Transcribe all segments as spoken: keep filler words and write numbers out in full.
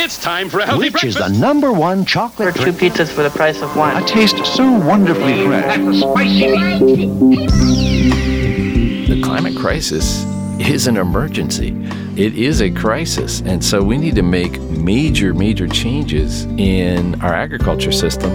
It's time for a healthy Which breakfast. is the number one chocolate For two pizzas for the price of one. A taste so wonderfully fresh. That's spicy. The climate crisis is an emergency. It is a crisis. And so we need to make major, major changes in our agriculture system.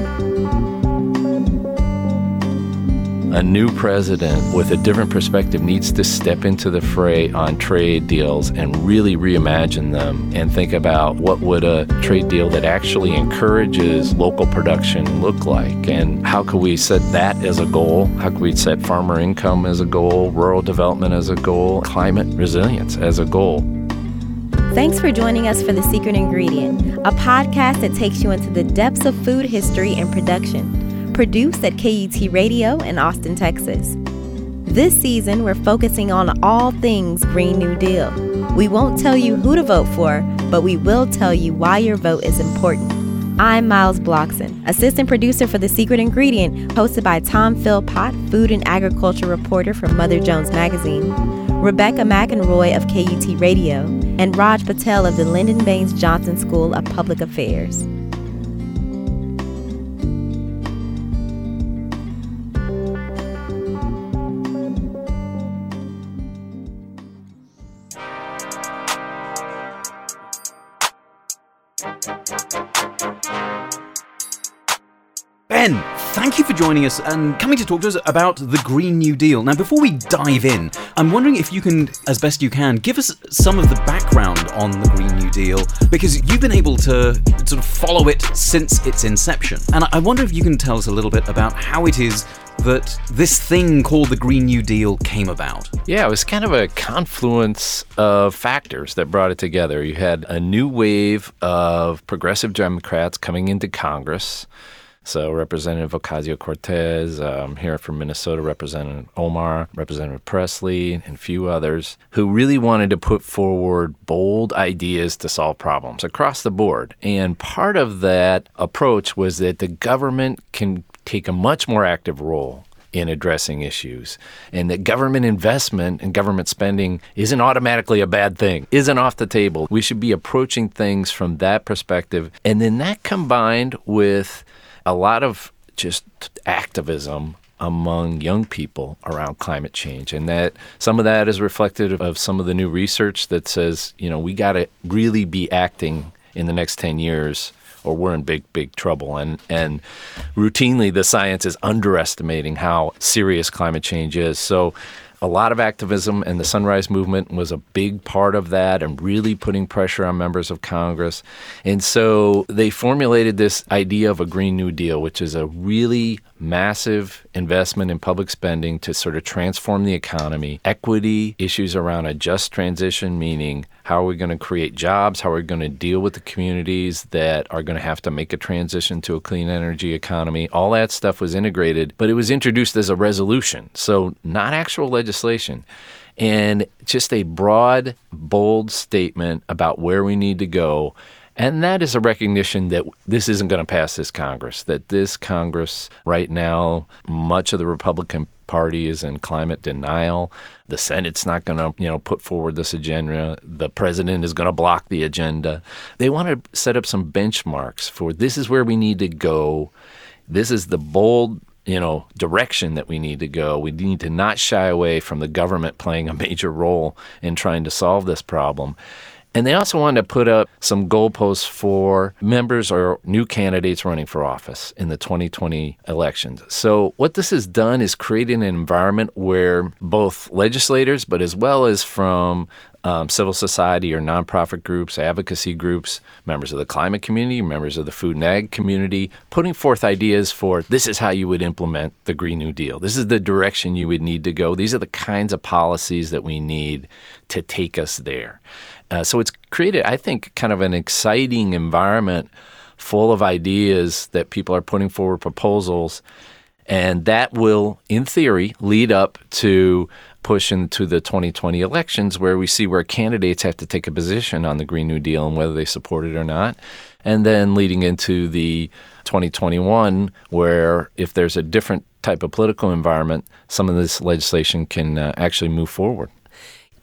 A new president with a different perspective needs to step into the fray on trade deals and really reimagine them and think about what would a trade deal that actually encourages local production look like, and how could we set that as a goal? How could we set farmer income as a goal, rural development as a goal, climate resilience as a goal? Thanks for joining us for The Secret Ingredient, a podcast that takes you into the depths of food history and production. Produced at K U T Radio in Austin, Texas. This season, we're focusing on all things Green New Deal. We won't tell you who to vote for, but we will tell you why your vote is important. I'm Miles Blockson, assistant producer for The Secret Ingredient, hosted by Tom Philpott, food and agriculture reporter from Mother Jones Magazine, Rebecca McEnroy of K U T Radio, and Raj Patel of the Lyndon Baines Johnson School of Public Affairs. Ben, thank you for joining us and coming to talk to us about the Green New Deal. Now, before we dive in, I'm wondering if you can, as best you can, give us some of the background on the Green New Deal, because you've been able to sort of follow it since its inception. And I wonder if you can tell us a little bit about how it is that this thing called the Green New Deal came about. Yeah, it was kind of a confluence of factors that brought it together. You had a new wave of progressive Democrats coming into Congress. So Representative Ocasio-Cortez, um, here from Minnesota, Representative Omar, Representative Presley, and a few others, who really wanted to put forward bold ideas to solve problems across the board. And part of that approach was that the government can take a much more active role in addressing issues, and that government investment and government spending isn't automatically a bad thing, isn't off the table. We should be approaching things from that perspective. And then that combined with a lot of just activism among young people around climate change. And that some of that is reflected of some of the new research that says, you know, we got to really be acting in the next ten years or we're in big, big trouble. And and routinely the science is underestimating how serious climate change is. So a lot of activism, and the Sunrise Movement was a big part of that and really putting pressure on members of Congress. And so they formulated this idea of a Green New Deal, which is a really massive investment in public spending to sort of transform the economy, equity, issues around a just transition, meaning how are we going to create jobs, how are we going to deal with the communities that are going to have to make a transition to a clean energy economy. All that stuff was integrated, but it was introduced as a resolution, so not actual legislation. And just a broad, bold statement about where we need to go. And that is a recognition that this isn't going to pass this Congress, that this Congress right now, much of the Republican Party is in climate denial. The Senate's not going to, you know, put forward this agenda. The president is going to block the agenda. They want to set up some benchmarks for this is where we need to go. This is the bold, you know, direction that we need to go. We need to not shy away from the government playing a major role in trying to solve this problem. And they also wanted to put up some goalposts for members or new candidates running for office in the twenty twenty elections. So what this has done is created an environment where both legislators, but as well as from um, civil society or nonprofit groups, advocacy groups, members of the climate community, members of the food and ag community, putting forth ideas for this is how you would implement the Green New Deal. This is the direction you would need to go. These are the kinds of policies that we need to take us there. Uh, so it's created, I think, kind of an exciting environment full of ideas that people are putting forward proposals, and that will, in theory, lead up to push into the twenty twenty elections where we see where candidates have to take a position on the Green New Deal and whether they support it or not, and then leading into the twenty twenty-one where if there's a different type of political environment, some of this legislation can uh, actually move forward.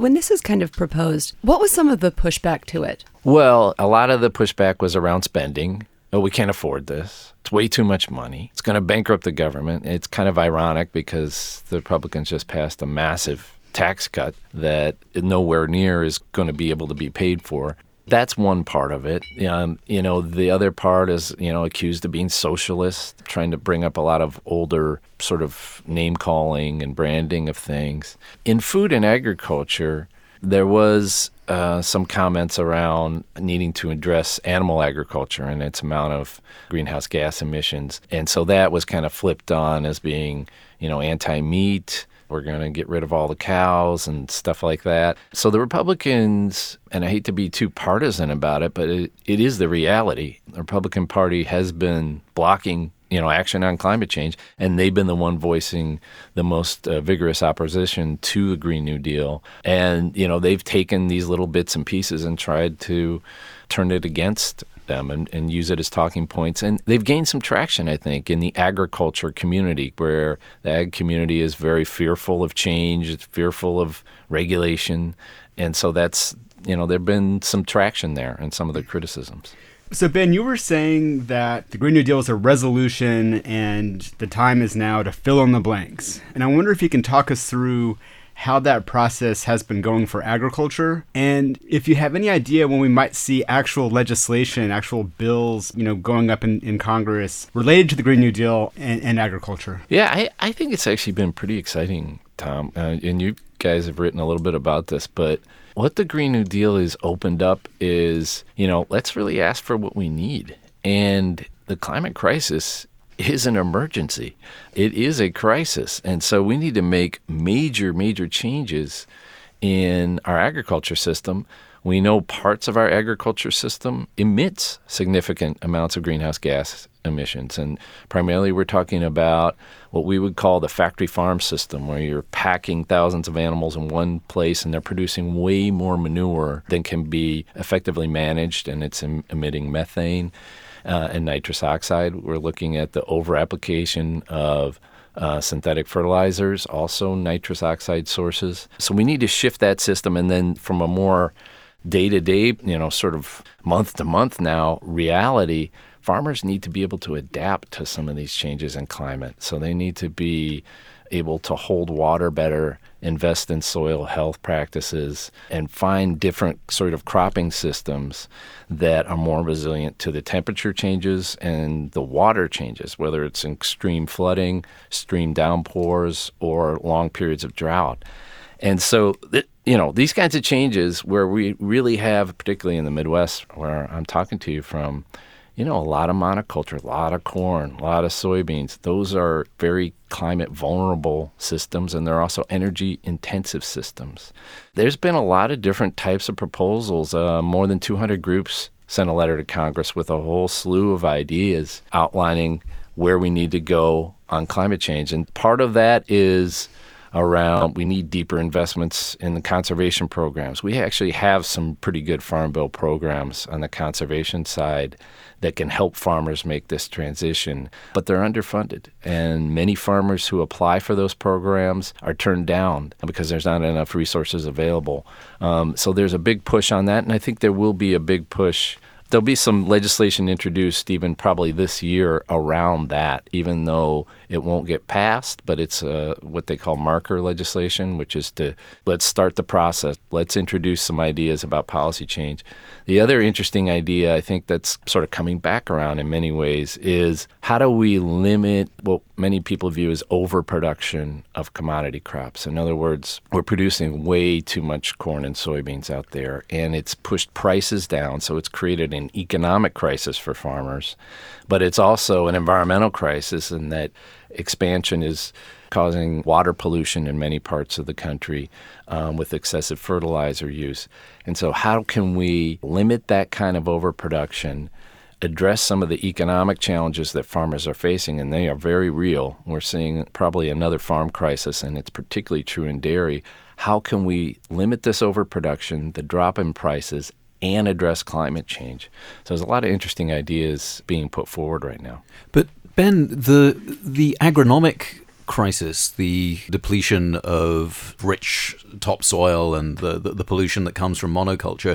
When this is kind of proposed, what was some of the pushback to it? Well, a lot of the pushback was around spending. Oh, we can't afford this. It's way too much money. It's going to bankrupt the government. It's kind of ironic because the Republicans just passed a massive tax cut that nowhere near is going to be able to be paid for. That's one part of it. Um, you know, the other part is, you know, accused of being socialist, trying to bring up a lot of older sort of name-calling and branding of things. In food and agriculture, there was uh, some comments around needing to address animal agriculture and its amount of greenhouse gas emissions. And so that was kind of flipped on as being, you know, anti-meat. We're going to get rid of all the cows and stuff like that. So the Republicans, and I hate to be too partisan about it, but it, it is the reality. The Republican Party has been blocking, you know, action on climate change, and they've been the one voicing the most uh, vigorous opposition to the Green New Deal. And, you know, they've taken these little bits and pieces and tried to turn it against them and, and use it as talking points. And they've gained some traction, I think, in the agriculture community, where the ag community is very fearful of change, it's fearful of regulation. And so that's, you know, there've been some traction there in some of the criticisms. So, Ben, you were saying that the Green New Deal is a resolution and the time is now to fill in the blanks. And I wonder if you can talk us through how that process has been going for agriculture, and if you have any idea when we might see actual legislation, actual bills, you know, going up in, in Congress related to the Green New Deal and, and agriculture. Yeah, I, I think it's actually been pretty exciting, Tom. Uh, and you guys have written a little bit about this, but what the Green New Deal has opened up is, you know, let's really ask for what we need. And the climate crisis is an emergency. It is a crisis. And so we need to make major, major changes in our agriculture system. We know parts of our agriculture system emits significant amounts of greenhouse gas emissions. And primarily we're talking about what we would call the factory farm system, where you're packing thousands of animals in one place and they're producing way more manure than can be effectively managed, and it's em- emitting methane. Uh, and nitrous oxide. We're looking at the over-application of uh, synthetic fertilizers, also nitrous oxide sources. So we need to shift that system, and then from a more day-to-day, you know, sort of month-to-month now reality, farmers need to be able to adapt to some of these changes in climate. So they need to be able to hold water better, invest in soil health practices, and find different sort of cropping systems that are more resilient to the temperature changes and the water changes, whether it's extreme flooding, extreme downpours, or long periods of drought. And so, you know, these kinds of changes where we really have, particularly in the Midwest, where I'm talking to you from, you know, a lot of monoculture, a lot of corn, a lot of soybeans. Those are very climate vulnerable systems, and they're also energy intensive systems. There's been a lot of different types of proposals. Uh, more than two hundred groups sent a letter to Congress with a whole slew of ideas outlining where we need to go on climate change. And part of that is around we need deeper investments in the conservation programs. We actually have some pretty good Farm Bill programs on the conservation side that can help farmers make this transition, but they're underfunded. And many farmers who apply for those programs are turned down because there's not enough resources available. Um, so there's a big push on that, and I think there will be a big push. There'll be some legislation introduced even probably this year around that, even though it won't get passed, but it's uh, what they call marker legislation, which is to let's start the process. Let's introduce some ideas about policy change. The other interesting idea, I think that's sort of coming back around in many ways, is how do we limit what many people view as overproduction of commodity crops? In other words, we're producing way too much corn and soybeans out there, and it's pushed prices down, so it's created an economic crisis for farmers, but it's also an environmental crisis in that expansion is causing water pollution in many parts of the country um, with excessive fertilizer use. And so how can we limit that kind of overproduction, address some of the economic challenges that farmers are facing, and they are very real. We're seeing probably another farm crisis, and it's particularly true in dairy. How can we limit this overproduction, the drop in prices, and address climate change? So there's a lot of interesting ideas being put forward right now. But Ben, the the agronomic crisis, the depletion of rich topsoil and the, the, the pollution that comes from monoculture,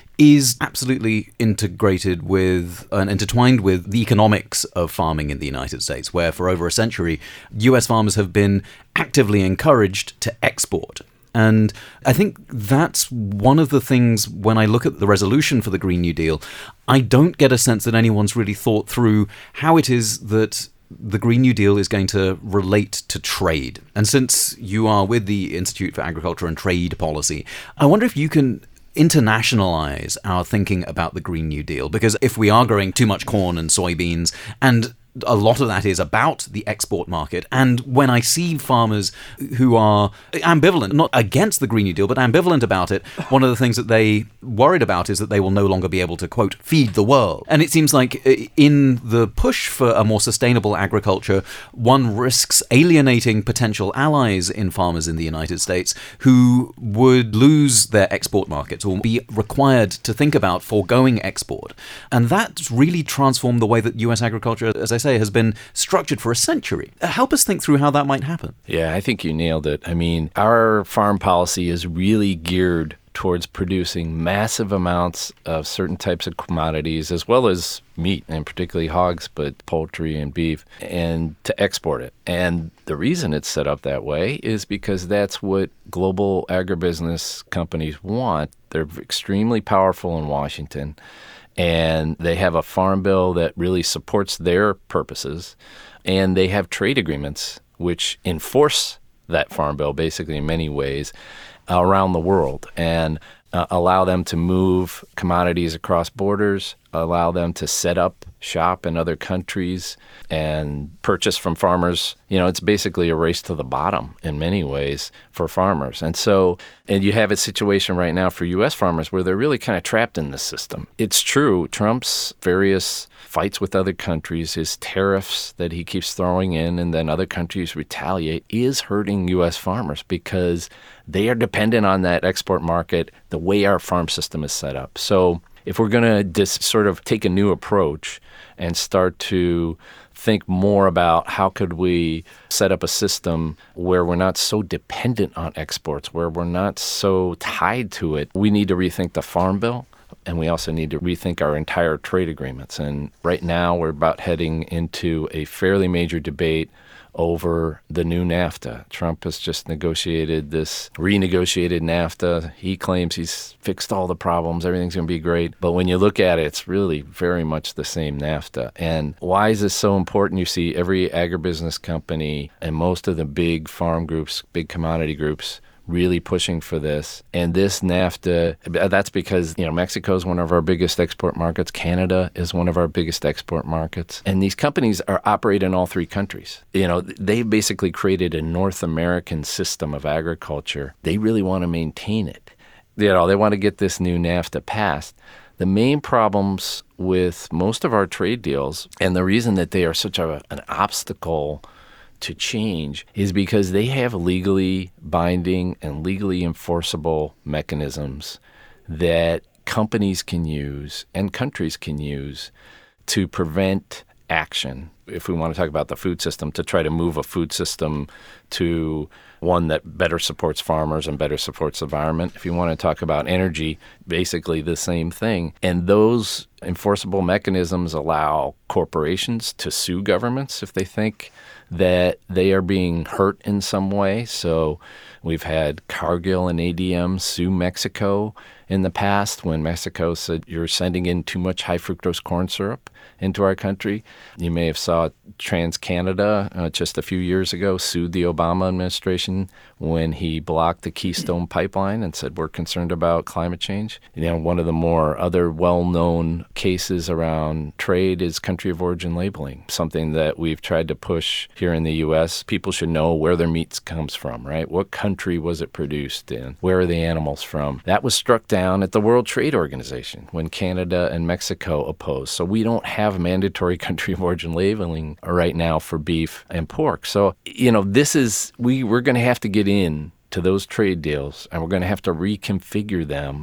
is absolutely integrated with and intertwined with the economics of farming in the United States, where for over a century, U S farmers have been actively encouraged to export. And I think that's one of the things when I look at the resolution for the Green New Deal, I don't get a sense that anyone's really thought through how it is that the Green New Deal is going to relate to trade. And since you are with the Institute for Agriculture and Trade Policy, I wonder if you can internationalize our thinking about the Green New Deal, because if we are growing too much corn and soybeans, and a lot of that is about the export market. And when I see farmers who are ambivalent, not against the Green New Deal, but ambivalent about it, one of the things that they worried about is that they will no longer be able to, quote, feed the world. And it seems like in the push for a more sustainable agriculture, one risks alienating potential allies in farmers in the United States who would lose their export markets or be required to think about foregoing export. And that's really transformed the way that U S agriculture, as I say, has been structured for a century. Help us think through how that might happen. Yeah, I think you nailed it. I mean, our farm policy is really geared towards producing massive amounts of certain types of commodities, as well as meat, and particularly hogs, but poultry and beef, and to export it. And the reason it's set up that way is because that's what global agribusiness companies want. They're extremely powerful in Washington, and they have a farm bill that really supports their purposes, and they have trade agreements which enforce that farm bill basically in many ways around the world, and uh, allow them to move commodities across borders, allow them to set up shop in other countries and purchase from farmers. You know, it's basically a race to the bottom in many ways for farmers. And so, and you have a situation right now for U S farmers where they're really kind of trapped in this system. It's true, Trump's various fights with other countries, his tariffs that he keeps throwing in and then other countries retaliate, is hurting U S farmers because they are dependent on that export market the way our farm system is set up. So if we're going to just sort of take a new approach and start to think more about how could we set up a system where we're not so dependent on exports, where we're not so tied to it, we need to rethink the Farm Bill. And we also need to rethink our entire trade agreements. And right now we're about heading into a fairly major debate over the new NAFTA. Trump has just negotiated this renegotiated NAFTA. He claims he's fixed all the problems. Everything's going to be great. But when you look at it, it's really very much the same NAFTA. And why is this so important? You see every agribusiness company and most of the big farm groups, big commodity groups, really pushing for this. And this NAFTA, that's because, you know, Mexico is one of our biggest export markets. Canada is one of our biggest export markets. And these companies are operate in all three countries. You know, they basically created a North American system of agriculture. They really want to maintain it. You know, they want to get this new NAFTA passed. The main problems with most of our trade deals, and the reason that they are such a, an obstacle to change, is because they have legally binding and legally enforceable mechanisms that companies can use and countries can use to prevent action. If we want to talk about the food system, to try to move a food system to one that better supports farmers and better supports the environment. If you want to talk about energy, basically the same thing. And those enforceable mechanisms allow corporations to sue governments if they think that they are being hurt in some way. So we've had Cargill and A D M sue Mexico in the past when Mexico said you're sending in too much high fructose corn syrup into our country. You may have saw TransCanada uh, just a few years ago sued the Obama administration when he blocked the Keystone Pipeline and said we're concerned about climate change. You know, one of the more other well-known cases around trade is country of origin labeling, something that we've tried to push here in the U S. People should know where their meat comes from, right? What country was it produced in? Where are the animals from? That was struck down at the World Trade Organization when Canada and Mexico opposed. So we don't have mandatory country of origin labeling right now for beef and pork. So, you know, this is, we, we're going to have to get in to those trade deals, and we're going to have to reconfigure them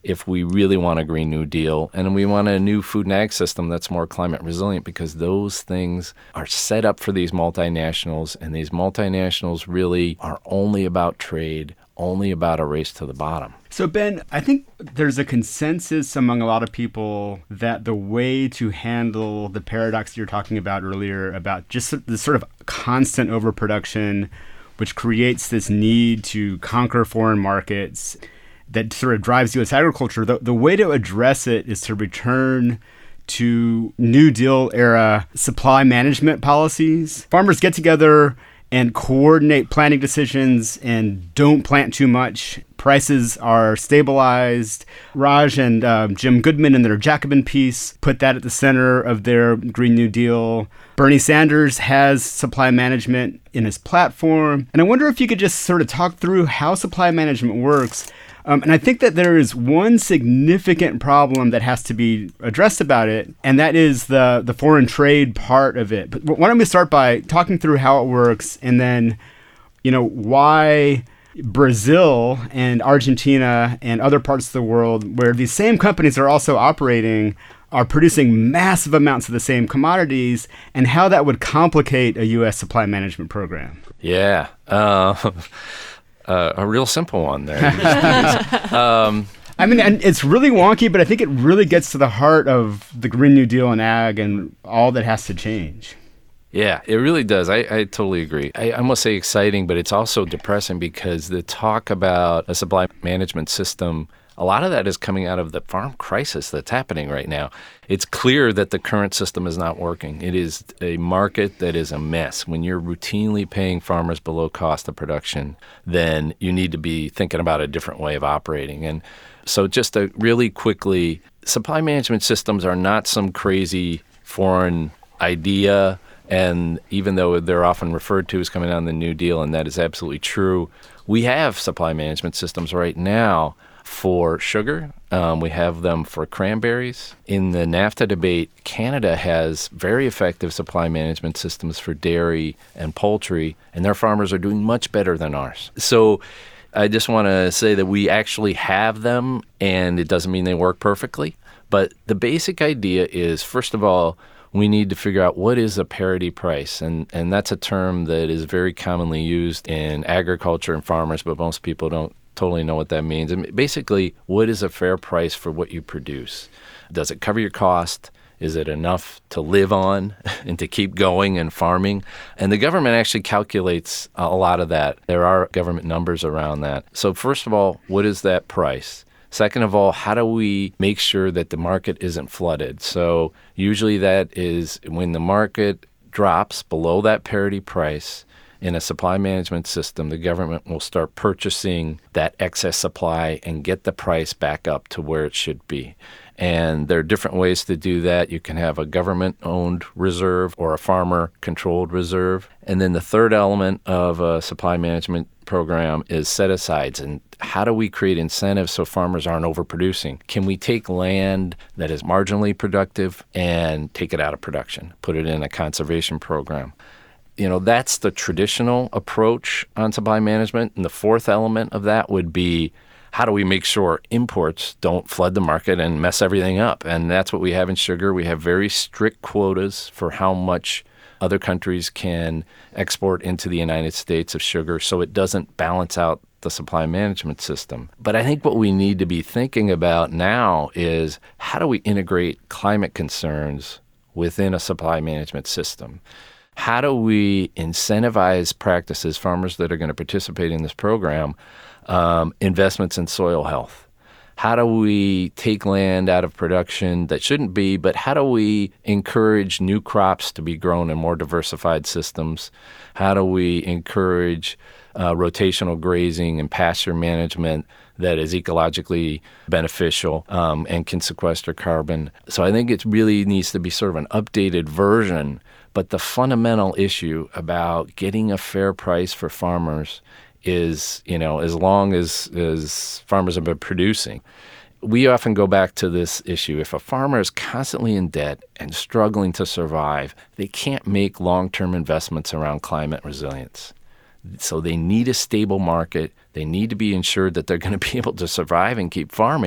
if we really want a Green New Deal and we want a new food and ag system that's more climate resilient, because those things are set up for these multinationals, and these multinationals really are only about trade, only about a race to the bottom. So, Ben, I think there's a consensus among a lot of people that the way to handle the paradox you're talking about earlier about just this sort of constant overproduction, which creates this need to conquer foreign markets, that sort of drives U S agriculture, the, the way to address it is to return to New Deal era supply management policies. Farmers get together and coordinate planting decisions and don't plant too much. Prices are stabilized. Raj and um, Jim Goodman in their Jacobin piece put that at the center of their Green New Deal. Bernie Sanders has supply management in his platform. And I wonder if you could just sort of talk through how supply management works. Um, and I think that there is one significant problem that has to be addressed about it, and that is the, the foreign trade part of it. But why don't we start by talking through how it works, and then, you know, why Brazil and Argentina and other parts of the world where these same companies are also operating are producing massive amounts of the same commodities, and how that would complicate a U S supply management program. Yeah. Uh, Uh, a real simple one there. um, I mean, and it's really wonky, but I think it really gets to the heart of the Green New Deal and ag and all that has to change. Yeah, it really does. I, I totally agree. I, I must say exciting, but it's also depressing, because the talk about a supply management system, a lot of that is coming out of the farm crisis that's happening right now. It's clear that the current system is not working. It is a market that is a mess. When you're routinely paying farmers below cost of production, then you need to be thinking about a different way of operating. And so just to really quickly, supply management systems are not some crazy foreign idea. And even though they're often referred to as coming out of the New Deal, and that is absolutely true, we have supply management systems right now for sugar. Um, we have them for cranberries. In the NAFTA debate, Canada has very effective supply management systems for dairy and poultry, and their farmers are doing much better than ours. So I just want to say that we actually have them, and it doesn't mean they work perfectly. But the basic idea is, first of all, we need to figure out what is a parity price. And, and that's a term that is very commonly used in agriculture and farmers, but most people don't totally know what that means. And basically, what is a fair price for what you produce? Does it cover your cost? Is it enough to live on and to keep going and farming? And the government actually calculates a lot of that. There are government numbers around that. So first of all, what is that price? Second of all, how do we make sure that the market isn't flooded? So usually that is when the market drops below that parity price. In a supply management system, the government will start purchasing that excess supply and get the price back up to where it should be. And there are different ways to do that. You can have a government-owned reserve or a farmer-controlled reserve. And then the third element of a supply management program is set-asides. And how do we create incentives so farmers aren't overproducing? Can we take land that is marginally productive and take it out of production, put it in a conservation program? You know, that's the traditional approach on supply management. And the fourth element of that would be, how do we make sure imports don't flood the market and mess everything up? And that's what we have in sugar. We have very strict quotas for how much other countries can export into the United States of sugar, so it doesn't balance out the supply management system. But I think what we need to be thinking about now is, how do we integrate climate concerns within a supply management system? How do we incentivize practices, farmers that are going to participate in this program, um, investments in soil health? How do we take land out of production that shouldn't be, but how do we encourage new crops to be grown in more diversified systems? How do we encourage uh, rotational grazing and pasture management that is ecologically beneficial um, and can sequester carbon? So I think it really needs to be sort of an updated version. But the fundamental issue about getting a fair price for farmers is, you know, as long as, as farmers have been producing. We often go back to this issue. If a farmer is constantly in debt and struggling to survive, they can't make long-term investments around climate resilience. So they need a stable market. They need to be ensured that they're going to be able to survive and keep farming.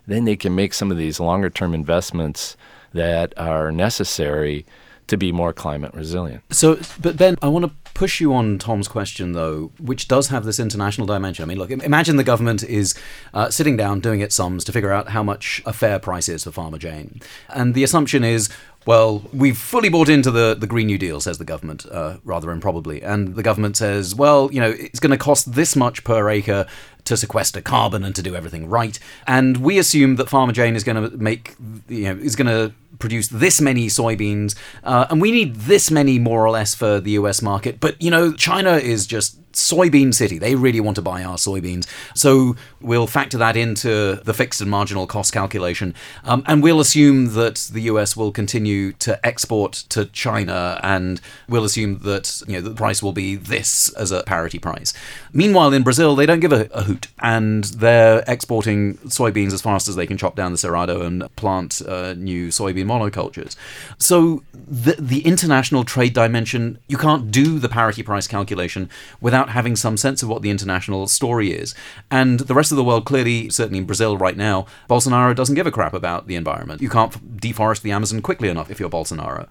then they can make some of these longer-term investments that are necessary to be more climate resilient. So, but Ben, I want to push you on Tom's question, though, which does have this international dimension. I mean, look, imagine the government is uh, sitting down, doing its sums to figure out how much a fair price is for Farmer Jane. And the assumption is, well, we've fully bought into the, the Green New Deal, says the government, uh, rather improbably. And the government says, well, you know, it's going to cost this much per acre to sequester carbon and to do everything right. And we assume that Farmer Jane is going to make, you know, is going to produce this many soybeans, uh, and we need this many more or less for the U S market. But, you know, China is just soybean city. They really want to buy our soybeans. So we'll factor that into the fixed and marginal cost calculation. Um, and we'll assume that the U S will continue to export to China, and we'll assume that, you know, the price will be this as a parity price. Meanwhile, in Brazil, they don't give a, a hoot, and they're exporting soybeans as fast as they can chop down the Cerrado and plant uh, new soybean monocultures. So the, the international trade dimension, you can't do the parity price calculation without having some sense of what the international story is. And the rest of the world, clearly, certainly in Brazil right now, Bolsonaro doesn't give a crap about the environment. You can't deforest the Amazon quickly enough if you're Bolsonaro.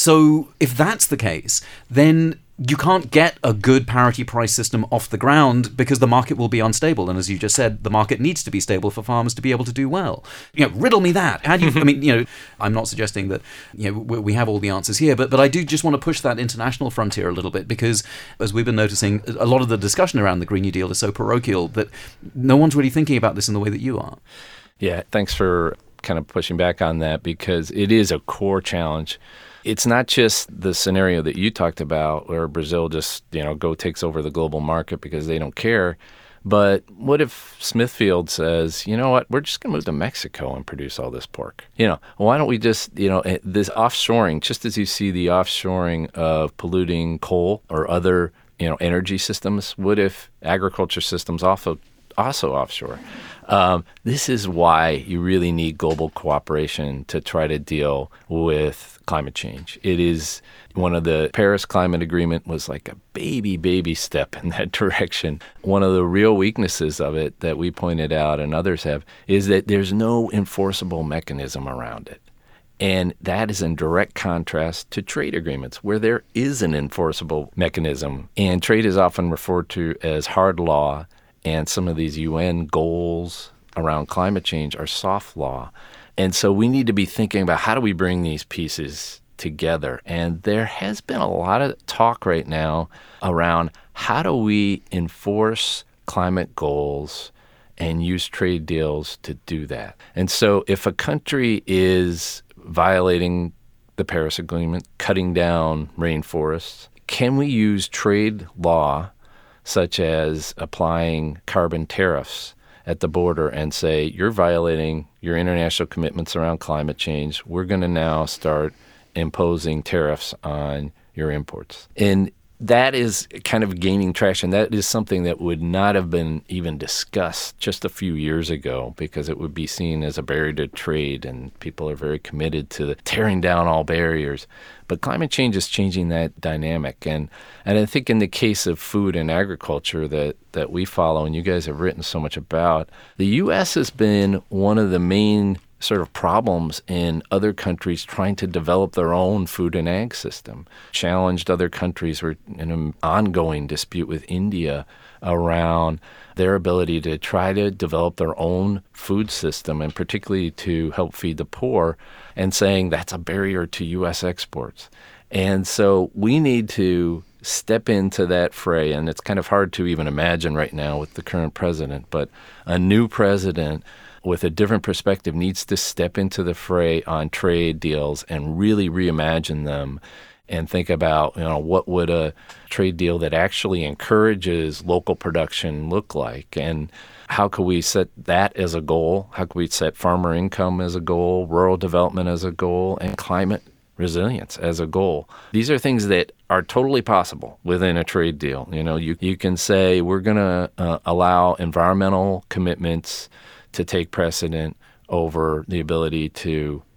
So if that's the case, then you can't get a good parity price system off the ground because the market will be unstable. And as you just said, the market needs to be stable for farmers to be able to do well. You know, riddle me that. How do you, I mean, you know, I'm not suggesting that, you know, we have all the answers here, but, but I do just want to push that international frontier a little bit because, as we've been noticing, a lot of the discussion around the Green New Deal is so parochial that no one's really thinking about this in the way that you are. Yeah, thanks for kind of pushing back on that because it is a core challenge. It's not just the scenario that you talked about where Brazil just, you know, go takes over the global market because they don't care. But what if Smithfield says, you know what, we're just going to move to Mexico and produce all this pork? You know, why don't we just, you know, this offshoring, just as you see the offshoring of polluting coal or other, you know, energy systems, what if agriculture systems also also offshore? Um, this is why you really need global cooperation to try to deal with climate change. It is one of the Paris Climate Agreement was like a baby, baby step in that direction. One of the real weaknesses of it that we pointed out and others have is that there's no enforceable mechanism around it. And that is in direct contrast to trade agreements where there is an enforceable mechanism. And trade is often referred to as hard law. And some of these U N goals around climate change are soft law. And so we need to be thinking about how do we bring these pieces together. And there has been a lot of talk right now around how do we enforce climate goals and use trade deals to do that. And so if a country is violating the Paris Agreement, cutting down rainforests, can we use trade law such as applying carbon tariffs at the border and say, you're violating your international commitments around climate change. We're going to now start imposing tariffs on your imports. And that is kind of gaining traction. That is something that would not have been even discussed just a few years ago because it would be seen as a barrier to trade, and people are very committed to tearing down all barriers. But climate change is changing that dynamic. And and I think in the case of food and agriculture that, that we follow, and you guys have written so much about, the U S has been one of the main sort of problems in other countries trying to develop their own food and ag system. Challenged other countries. We're in an ongoing dispute with India around their ability to try to develop their own food system, and particularly to help feed the poor, and saying that's a barrier to U S exports. And so we need to step into that fray, and it's kind of hard to even imagine right now with the current president, but a new president with a different perspective needs to step into the fray on trade deals and really reimagine them and think about, you know, what would a trade deal that actually encourages local production look like, and how could we set that as a goal? How could we set farmer income as a goal, rural development as a goal, and climate resilience as a goal? These are things that are totally possible within a trade deal. You know, you, you can say we're going to uh, allow environmental commitments to take precedent over the ability to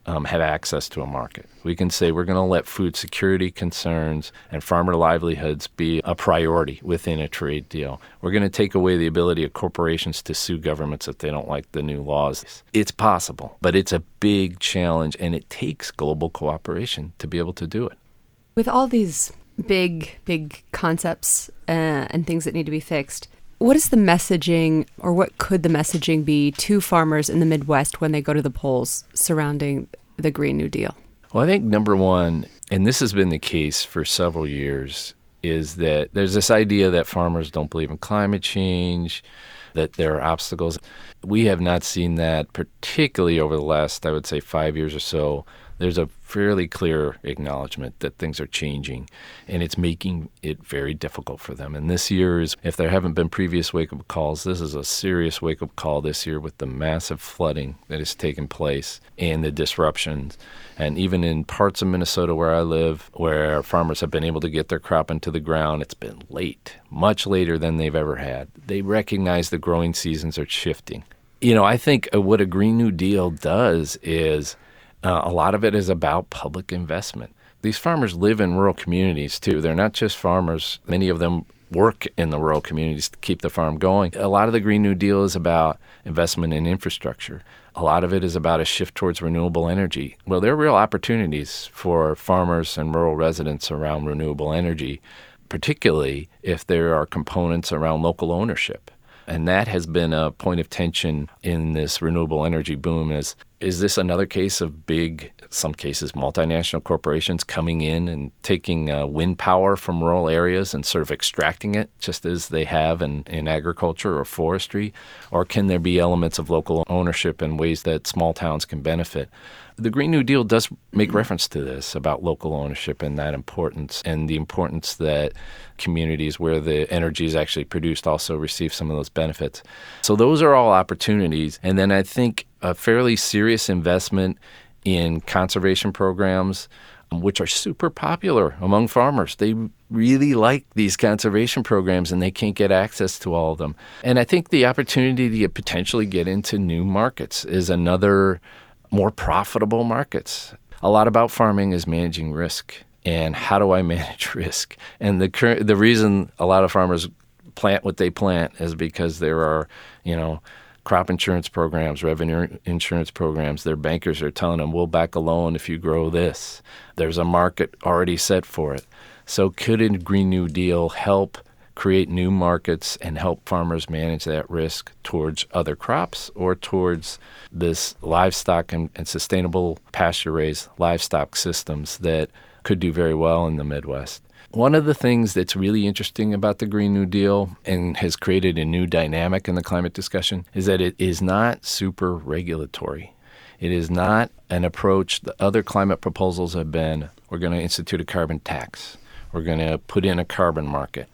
um, have access to a market. We can say we're going to let food security concerns and farmer livelihoods be a priority within a trade deal. We're going to take away the ability of corporations to sue governments if they don't like the new laws. It's possible, but it's a big challenge, and it takes global cooperation to be able to do it. With all these big, big concepts uh, and things that need to be fixed, what is the messaging, or what could the messaging be to farmers in the Midwest when they go to the polls surrounding the Green New Deal? Well, I think number one, and this has been the case for several years, is that there's this idea that farmers don't believe in climate change, that there are obstacles. We have not seen that, particularly over the last, I would say, five years or so. There's a fairly clear acknowledgement that things are changing, and it's making it very difficult for them. And this year is, if there haven't been previous wake-up calls, this is a serious wake-up call this year with the massive flooding that has taken place and the disruptions. And even in parts of Minnesota where I live, where farmers have been able to get their crop into the ground, it's been late, much later than they've ever had. They recognize the growing seasons are shifting. You know, I think what a Green New Deal does is Uh, a lot of it is about public investment. These farmers live in rural communities, too. They're not just farmers. Many of them work in the rural communities to keep the farm going. A lot of the Green New Deal is about investment in infrastructure. A lot of it is about a shift towards renewable energy. Well, there are real opportunities for farmers and rural residents around renewable energy, particularly if there are components around local ownership. And that has been a point of tension in this renewable energy boom. Is is this another case of big, some cases, multinational corporations coming in and taking uh, wind power from rural areas and sort of extracting it, just as they have in, in agriculture or forestry? Or can there be elements of local ownership in ways that small towns can benefit? The Green New Deal does make reference to this about local ownership and that importance, and the importance that communities where the energy is actually produced also receive some of those benefits. So those are all opportunities. And then I think a fairly serious investment in conservation programs, which are super popular among farmers. They really like these conservation programs, and they can't get access to all of them. And I think the opportunity to get, potentially get into new markets is another more profitable markets. A lot about farming is managing risk, and how do I manage risk? And the cur- the reason a lot of farmers plant what they plant is because there are, you know, crop insurance programs, revenue insurance programs. Their bankers are telling them, we'll back a loan if you grow this. There's a market already set for it. So could a Green New Deal help create new markets and help farmers manage that risk towards other crops or towards this livestock and, and sustainable pasture-raised livestock systems that could do very well in the Midwest? One of the things that's really interesting about the Green New Deal and has created a new dynamic in the climate discussion is that it is not super regulatory. It is not an approach. The other climate proposals have been, we're going to institute a carbon tax. We're going to put in a carbon market.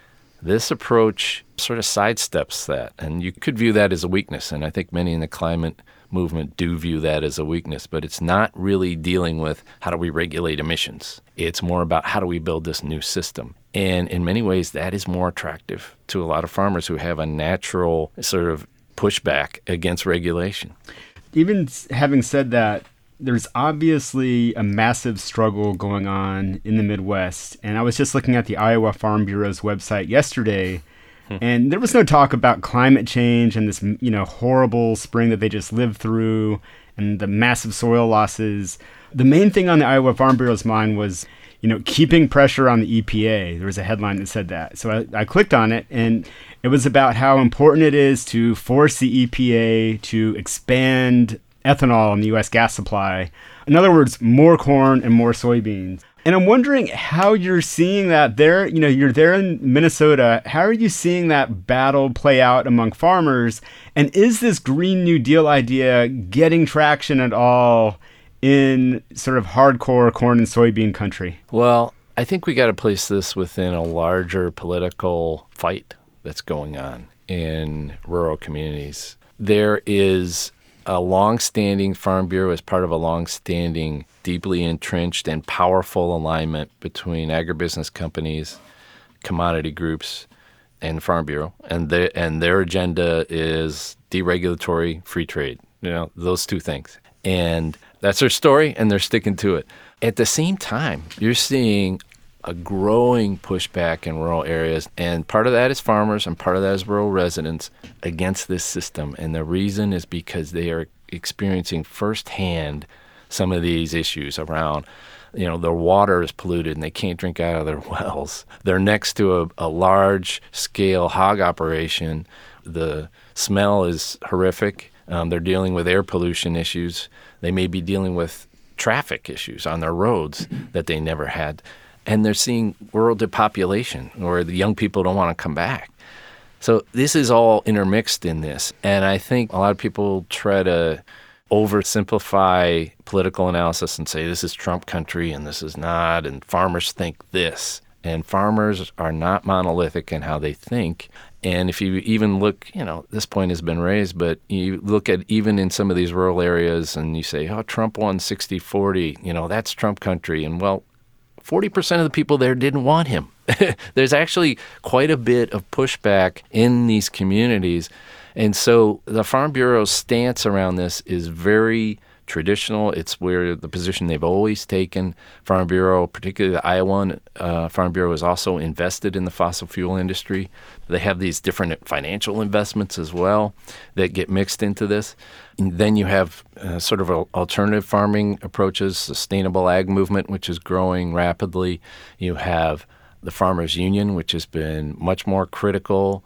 This approach sort of sidesteps that, and you could view that as a weakness, and I think many in the climate movement do view that as a weakness, but it's not really dealing with how do we regulate emissions. It's more about how do we build this new system. And in many ways, that is more attractive to a lot of farmers who have a natural sort of pushback against regulation. Even having said that, there's obviously a massive struggle going on in the Midwest. And I was just looking at the Iowa Farm Bureau's website yesterday, and there was no talk about climate change and this, you know, horrible spring that they just lived through and the massive soil losses. The main thing on the Iowa Farm Bureau's mind was, you know, keeping pressure on the E P A. There was a headline that said that. So I, I clicked on it, and it was about how important it is to force the E P A to expand ethanol in the U S gas supply. In other words, more corn and more soybeans. And I'm wondering how you're seeing that there. You know, you're there in Minnesota. How are you seeing that battle play out among farmers? And is this Green New Deal idea getting traction at all in sort of hardcore corn and soybean country? Well, I think we got to place this within a larger political fight that's going on in rural communities. There is a long-standing Farm Bureau as part of a long-standing, deeply entrenched and powerful alignment between agribusiness companies, commodity groups, and Farm Bureau. And, they, and their agenda is deregulatory free trade, you know, those two things. And That's their story, and they're sticking to it. At the same time, you're seeing a growing pushback in rural areas, and part of that is farmers and part of that is rural residents against this system. And the reason is because they are experiencing firsthand some of these issues around, you know, their water is polluted and they can't drink out of their wells. They're next to a, a large-scale hog operation. The smell is horrific. Um, they're dealing with air pollution issues. They may be dealing with traffic issues on their roads that they never had. And they're seeing rural depopulation, where the young people don't want to come back. So this is all intermixed in this. And I think a lot of people try to oversimplify political analysis and say this is Trump country and this is not, and farmers think this. And farmers are not monolithic in how they think. And if you even look, you know, this point has been raised, but you look at even in some of these rural areas and you say, oh, Trump won sixty forty, you know, that's Trump country. And well, forty percent of the people there didn't want him. There's actually quite a bit of pushback in these communities. And so the Farm Bureau's stance around this is very traditional. It's where the position they've always taken. Farm Bureau, particularly the Iowa uh, Farm Bureau, is also invested in the fossil fuel industry. They have these different financial investments as well that get mixed into this. And then you have uh, sort of alternative farming approaches, sustainable ag movement, which is growing rapidly. You have the Farmers Union, which has been much more critical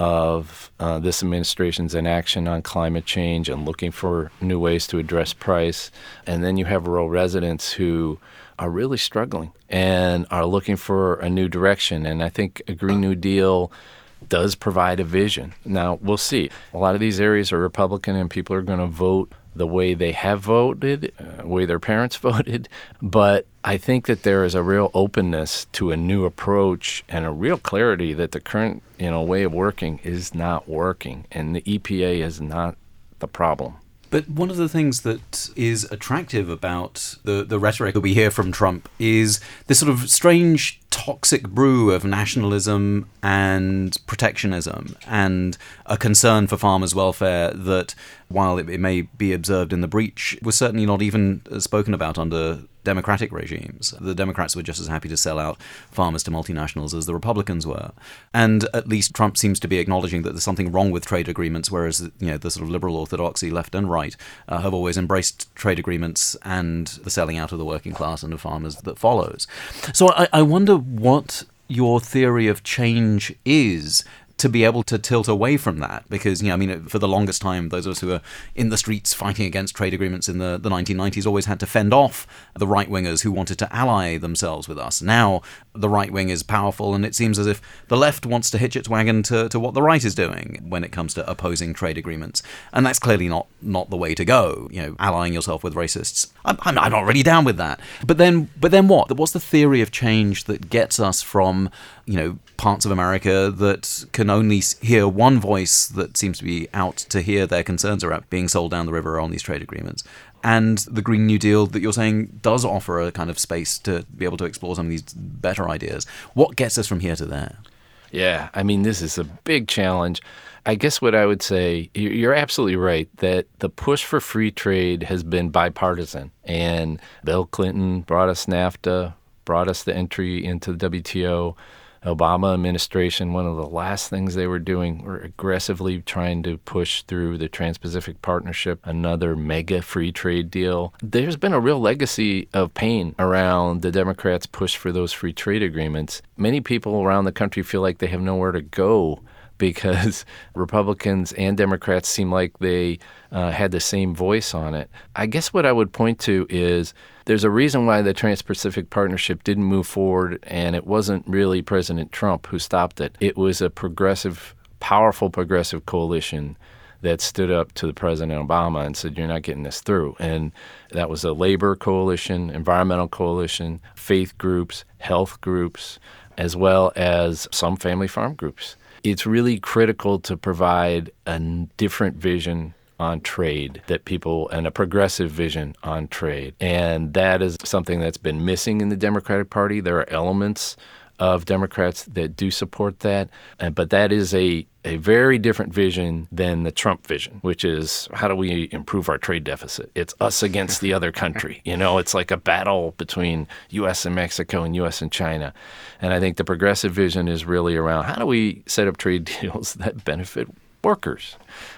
of uh, this administration's inaction on climate change and looking for new ways to address price. And then you have rural residents who are really struggling and are looking for a new direction. And I think a Green New Deal does provide a vision. Now, we'll see. A lot of these areas are Republican, and people are going to vote the way they have voted, uh, the way their parents voted. But I think that there is a real openness to a new approach and a real clarity that the current, you know, way of working is not working, and the E P A is not the problem. But one of the things that is attractive about the, the rhetoric that we hear from Trump is this sort of strange toxic brew of nationalism and protectionism and a concern for farmers' welfare that, while it, it may be observed in the breach, was certainly not even spoken about under Democratic regimes. The Democrats were just as happy to sell out farmers to multinationals as the Republicans were. And at least Trump seems to be acknowledging that there's something wrong with trade agreements, whereas, you know, the sort of liberal orthodoxy, left and right, uh, have always embraced trade agreements and the selling out of the working class and of farmers that follows. So I, I wonder what your theory of change is to be able to tilt away from that, because, you know, I mean, for the longest time, those of us who were in the streets fighting against trade agreements in the, the nineteen nineties always had to fend off the right-wingers who wanted to ally themselves with us. Now, the right wing is powerful, and it seems as if the left wants to hitch its wagon to, to what the right is doing when it comes to opposing trade agreements. And that's clearly not, not the way to go, you know, allying yourself with racists. I'm, I'm, I'm not really down with that. But then, but then what? What's the theory of change that gets us from, you know, parts of America that can only hear one voice that seems to be out to hear their concerns about being sold down the river on these trade agreements, and the Green New Deal that you're saying does offer a kind of space to be able to explore some of these better ideas? What gets us from here to there? Yeah, I mean, this is a big challenge. I guess what I would say, you're absolutely right that the push for free trade has been bipartisan. And Bill Clinton brought us NAFTA, brought us the entry into the W T O. Obama administration, one of the last things they were doing were aggressively trying to push through the Trans-Pacific Partnership, another mega free trade deal. There's been a real legacy of pain around the Democrats' push for those free trade agreements. Many people around the country feel like they have nowhere to go because Republicans and Democrats seem like they uh, had the same voice on it. I guess what I would point to is there's a reason why the Trans-Pacific Partnership didn't move forward, and it wasn't really President Trump who stopped it. It was a progressive, powerful progressive coalition that stood up to the President Obama and said, you're not getting this through. And that was a labor coalition, environmental coalition, faith groups, health groups, as well as some family farm groups. It's really critical to provide a different vision on trade that people, and a progressive vision on trade. And that is something that's been missing in the Democratic Party. There are elements of Democrats that do support that, and, but that is a, a very different vision than the Trump vision, which is how do we improve our trade deficit? It's us against the other country. You know, it's like a battle between U S and Mexico and U S and China. And I think the progressive vision is really around how do we set up trade deals that benefit workers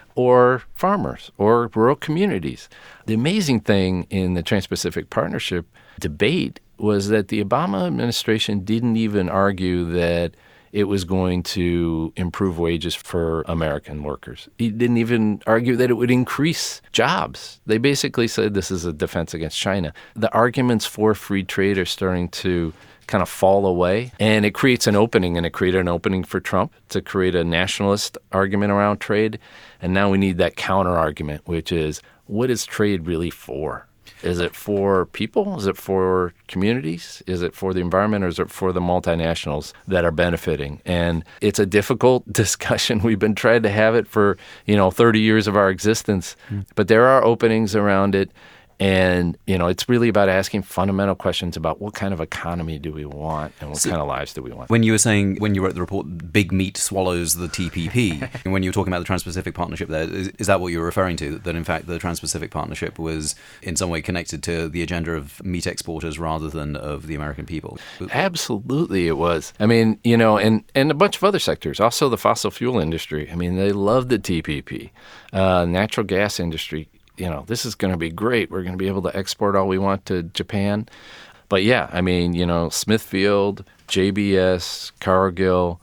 or farmers or rural communities. The amazing thing in the Trans-Pacific Partnership debate was that the Obama administration didn't even argue that it was going to improve wages for American workers. He didn't even argue that it would increase jobs. They basically said this is a defense against China. The arguments for free trade are starting to kind of fall away, and it creates an opening, and it created an opening for Trump to create a nationalist argument around trade. And now we need that counter argument, which is, what is trade really for? Is it for people? Is it for communities? Is it for the environment? Or is it for the multinationals that are benefiting? And it's a difficult discussion. We've been trying to have it for, you know, thirty years of our existence. Mm. But there are openings around it. And, you know, it's really about asking fundamental questions about what kind of economy do we want and what so kind of lives do we want. When you were saying, when you wrote the report, big meat swallows the T P P, and when you were talking about the Trans-Pacific Partnership there, is, is that what you were referring to? That, in fact, the Trans-Pacific Partnership was in some way connected to the agenda of meat exporters rather than of the American people? Absolutely it was. I mean, you know, and, and a bunch of other sectors. Also the fossil fuel industry. I mean, they love the T P P. Uh, natural gas industry. You know, this is going to be great. We're going to be able to export all we want to Japan. But yeah, I mean, you know, Smithfield, J B S, Cargill,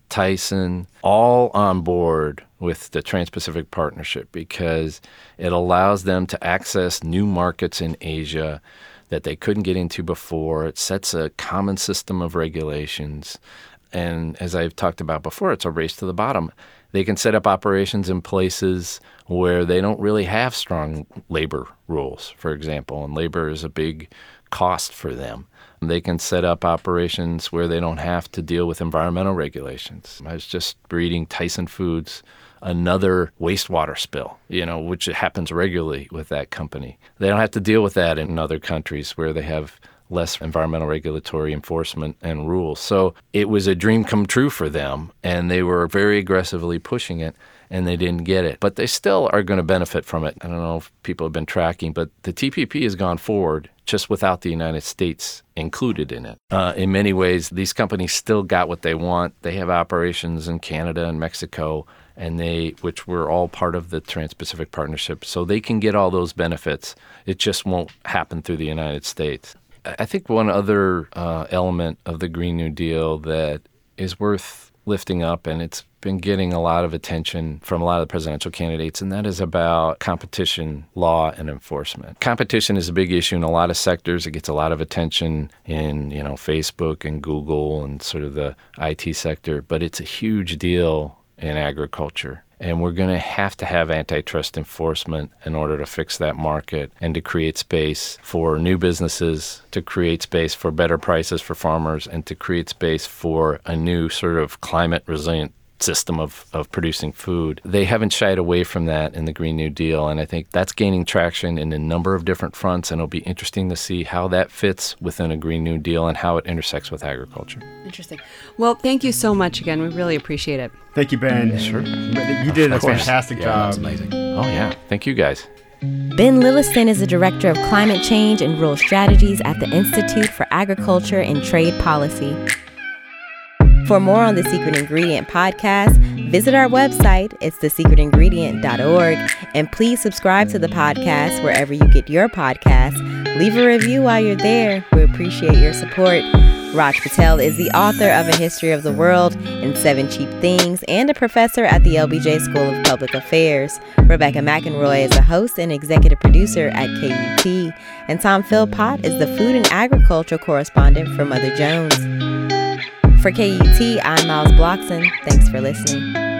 Tyson, all on board with the Trans-Pacific Partnership because it allows them to access new markets in Asia that they couldn't get into before. It sets a common system of regulations. And as I've talked about before, it's a race to the bottom. They can set up operations in places where they don't really have strong labor rules, for example, and labor is a big cost for them. They can set up operations where they don't have to deal with environmental regulations. I was just reading Tyson Foods, another wastewater spill, you know, which happens regularly with that company. They don't have to deal with that in other countries where they have less environmental regulatory enforcement and rules. So it was a dream come true for them, and they were very aggressively pushing it, and they didn't get it. But they still are going to benefit from it. I don't know if people have been tracking, but the T P P has gone forward just without the United States included in it. Uh, in many ways, these companies still got what they want. They have operations in Canada and Mexico, and they, which were all part of the Trans-Pacific Partnership, so they can get all those benefits. It just won't happen through the United States. I think one other uh, element of the Green New Deal that is worth lifting up, and it's been getting a lot of attention from a lot of the presidential candidates, and that is about competition law and enforcement. Competition is a big issue in a lot of sectors. It gets a lot of attention in, you know, Facebook and Google and sort of the I T sector, but it's a huge deal in agriculture. And we're going to have to have antitrust enforcement in order to fix that market and to create space for new businesses, to create space for better prices for farmers, and to create space for a new sort of climate resilient system of, of producing food. They haven't shied away from that in the Green New Deal, and I think that's gaining traction in a number of different fronts, and it'll be interesting to see how that fits within a Green New Deal and how it intersects with agriculture. Interesting. Well, thank you so much again. We really appreciate it. Thank you, Ben. Sure. You did a fantastic yeah, job. That's amazing. Oh, yeah. Thank you, guys. Ben Lilliston is the Director of Climate Change and Rural Strategies at the Institute for Agriculture and Trade Policy. For more on The Secret Ingredient podcast, visit our website. It's the secret ingredient dot org. And please subscribe to the podcast wherever you get your podcasts. Leave a review while you're there. We appreciate your support. Raj Patel is the author of A History of the World and Seven Cheap Things and a professor at the L B J School of Public Affairs. Rebecca McEnroy is a host and executive producer at K U T. And Tom Philpott is the food and agriculture correspondent for Mother Jones. For K U T, I'm Miles Bloxson. Thanks for listening.